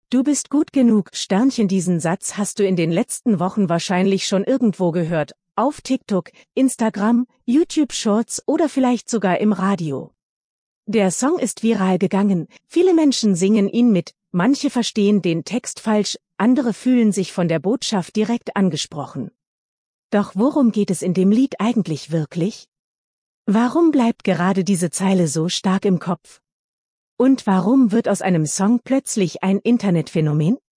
Du bist gut genug, Sternchen. Diesen Satz hast du in den letzten Wochen wahrscheinlich schon irgendwo gehört. Auf TikTok, Instagram, YouTube Shorts oder vielleicht sogar im Radio. Der Song ist viral gegangen, viele Menschen singen ihn mit, manche verstehen den Text falsch, andere fühlen sich von der Botschaft direkt angesprochen. Doch worum geht es in dem Lied eigentlich wirklich? Warum bleibt gerade diese Zeile so stark im Kopf? Und warum wird aus einem Song plötzlich ein Internetphänomen?